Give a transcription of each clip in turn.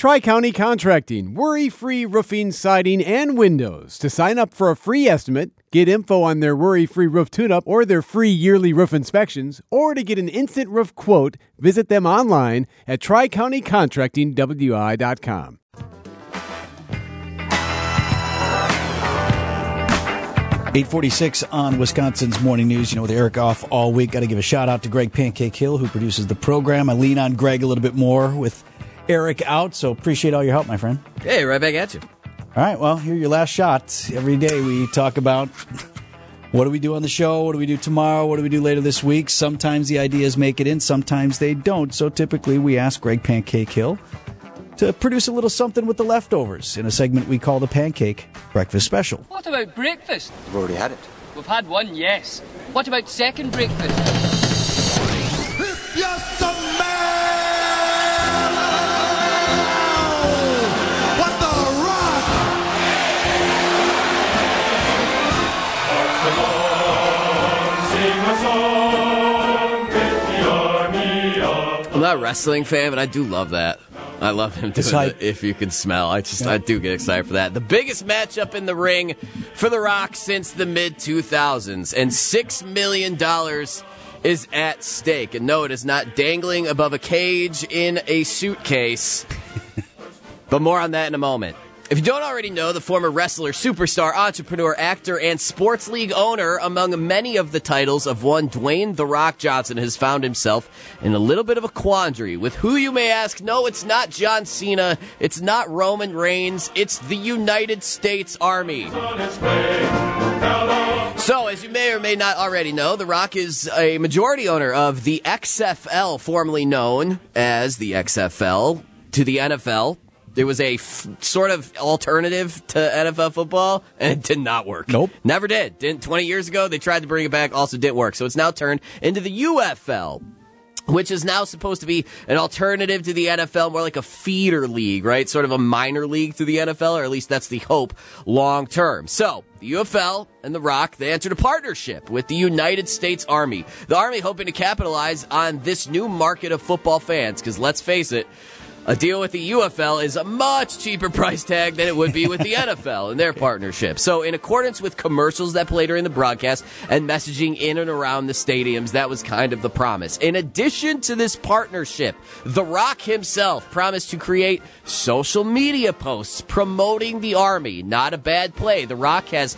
Tri-County Contracting, worry-free roofing, siding, and windows. To sign up for a free estimate, get info on their worry-free roof tune-up or their free yearly roof inspections, or to get an instant roof quote, visit them online at tricountycontractingwi.com. .846 on Wisconsin's Morning News. You know, with Eric off all week, got to give a shout-out to Greg Pancake Hill, who produces the program. I lean on Greg a little bit more with Eric out, so appreciate all your help, my friend. Hey, right back at you. All right, well, here are your last shots. Every day we talk about what do we do on the show, what do we do tomorrow, what do we do later this week. Sometimes the ideas make it in, sometimes they don't. So typically we ask Greg Pancake Hill to produce a little something with the leftovers in a segment we call the Pancake Breakfast Special. What about breakfast? We've already had it. We've had one, yes. What about second breakfast? Yes, the man! What the rock! I'm not a wrestling fan, but I do love that. I love him doing it. If you can smell. I do get excited for that. The biggest matchup in the ring for The Rock since the mid-2000s, and $6 million is at stake. And no, it is not dangling above a cage in a suitcase. But more on that in a moment. If you don't already know, the former wrestler, superstar, entrepreneur, actor, and sports league owner, among many of the titles of one Dwayne The Rock Johnson, has found himself in a little bit of a quandary with who you may ask. No, it's not John Cena. It's not Roman Reigns. It's the United States Army. So, as you may or may not already know, The Rock is a majority owner of the XFL, formerly known as the XFL, to the NFL. It was a sort of alternative to NFL football, and it did not work. Nope. Never did. 20 years ago, they tried to bring it back, also didn't work. So it's now turned into the UFL, which is now supposed to be an alternative to the NFL, more like a feeder league, right? Sort of a minor league to the NFL, or at least that's the hope long term. So, the UFL and The Rock, they entered a partnership with the United States Army. The Army hoping to capitalize on this new market of football fans, because let's face it, a deal with the UFL is a much cheaper price tag than it would be with the NFL in their partnership. So in accordance with commercials that play during the broadcast and messaging in and around the stadiums, that was kind of the promise. In addition to this partnership, The Rock himself promised to create social media posts promoting the Army. Not a bad play. The Rock has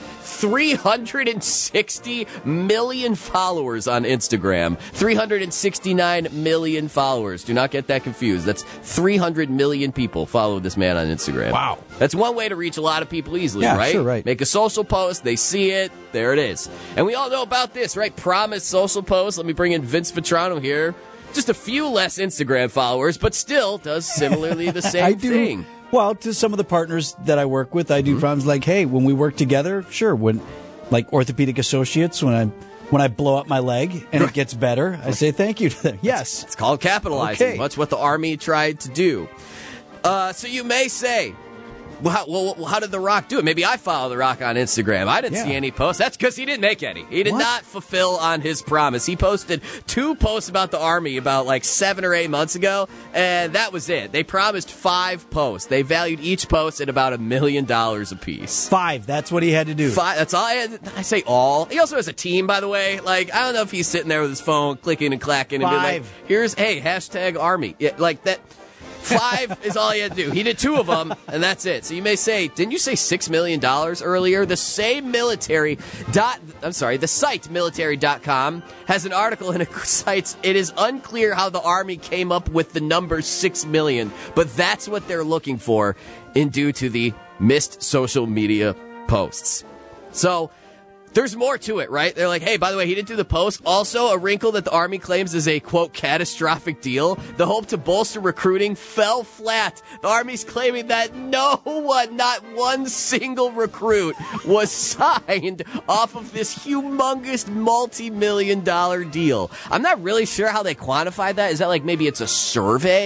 360 million followers on Instagram. 369 million followers. Do not get that confused. That's 300 million people follow this man on Instagram. Wow. That's one way to reach a lot of people easily, yeah, right? Sure, right? Make a social post, they see it, there it is. And we all know about this, right? Promise social post. Let me bring in Vince Vitrano here. Just a few less Instagram followers, but still does similarly the same thing. Well, to some of the partners that I work with, I do problems like, hey, when we work together, sure, when like Orthopedic Associates, when I blow up my leg and it gets better, I say thank you to them. Yes. It's called capitalizing. Okay. That's what the Army tried to do. So you may say, well, how did The Rock do it? Maybe I follow The Rock on Instagram. I didn't see any posts. That's because he didn't make any. He did not fulfill on his promise. He posted 2 posts about the Army about like 7 or 8 months ago, and that was it. They promised 5 posts. They valued each post at about $1 million a piece. 5. That's what he had to do. 5. That's all. I say all. He also has a team, by the way. Like, I don't know if he's sitting there with his phone, clicking and clacking and being like, here's, hey, hashtag Army. Yeah, like that. 5 is all he had to do. He did 2 of them, and that's it. So you may say, didn't you say $6 million earlier? The same the site military.com has an article and it cites, it is unclear how the Army came up with the number 6 million, but that's what they're looking for due to the missed social media posts. So there's more to it, right? They're like, hey, by the way, he didn't do the post. Also, a wrinkle that the Army claims is a, quote, catastrophic deal. The hope to bolster recruiting fell flat. The Army's claiming that not one single recruit was signed off of this humongous multi-million-dollar deal. I'm not really sure how they quantify that. Is that like maybe it's a survey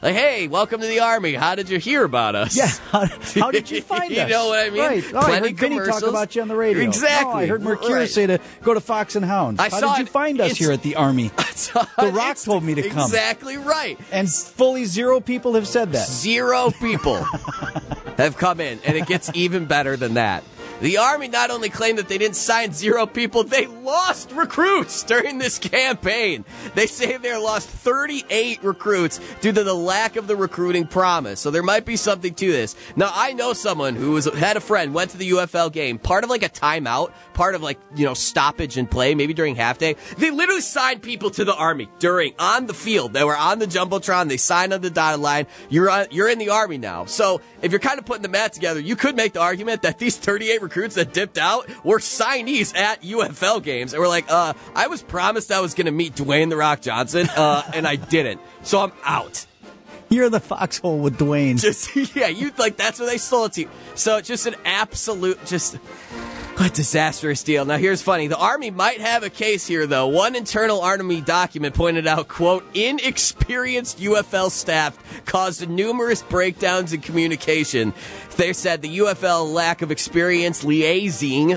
Like, hey, welcome to the Army. How did you hear about us? Yeah, how did you find us? You know what I mean? Right. Oh, I heard Vinny commercials. talk about you on the radio. Exactly. Oh, I heard Mercure say to go to Fox and Hounds. How did you find us here at the Army? The Rock told me to come. Exactly right. And fully 0 people have said that. 0 people have come in, and it gets even better than that. The Army not only claimed that they didn't sign 0 people, they lost recruits during this campaign. They say they lost 38 recruits due to the lack of the recruiting promise. So there might be something to this. Now, I know someone who had a friend, went to the UFL game, part of like a timeout, part of like, stoppage and play, maybe during half day. They literally signed people to the Army on the field. They were on the Jumbotron. They signed on the dotted line. You're in the Army now. So if you're kind of putting the math together, you could make the argument that these 38 recruits that dipped out were signees at UFL games. And we're like, I was promised I was going to meet Dwayne The Rock Johnson, and I didn't. So I'm out. You're in the foxhole with Dwayne. That's where they stole it to you. So it's just an absolute, a disastrous deal. Now, here's funny. The Army might have a case here, though. One internal Army document pointed out, quote, inexperienced UFL staff caused numerous breakdowns in communication. They said the UFL lack of experience liaisoning.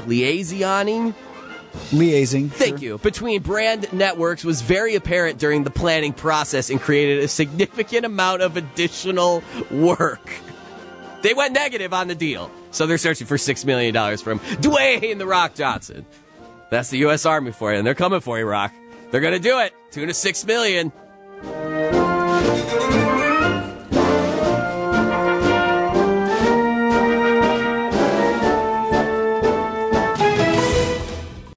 Thank you. Between brand networks was very apparent during the planning process and created a significant amount of additional work. They went negative on the deal. So they're searching for $6 million from Dwayne The Rock Johnson. That's the U.S. Army for you, and they're coming for you, Rock. They're going to do it. $2 to $6 million.